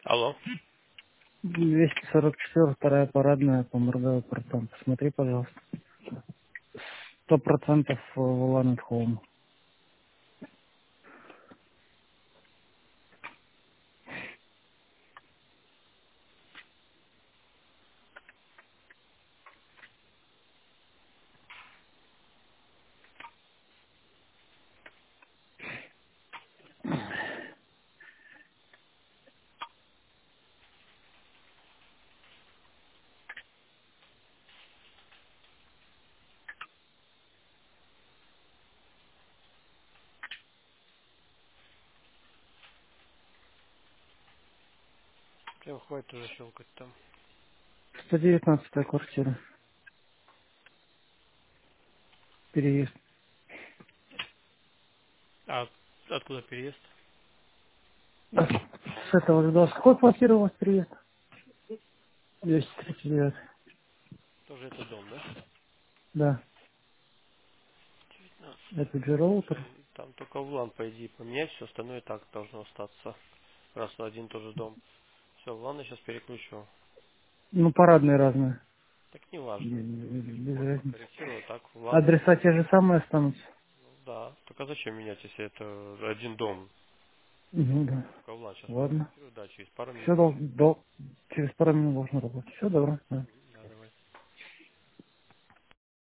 Алло. 244, вторая парадная, по Моргаю портам. Посмотри, пожалуйста. 100% Walnut Home. Прям хватит уже щелкать там. 119 квартира. Переезд. А откуда переезд? А с этого же, да. С какой квартиры у вас переезд? 239. Тоже это дом, да? Да. 19. Это же роутер. Там только влан, по идее, поменять, все остальное так должно остаться. Раз на один тоже дом. Все, влан я сейчас переключу. Ну, парадные разные. Так не важно. Без Вот разницы. покорректировал, так, влан. Адреса те же самые останутся? Ну, да. Только зачем менять, если это один дом? Угу, да. Только влан сейчас Ладно. покорректирую, да, через пару Все минут. через пару минут должно работать. Все, добро. Да.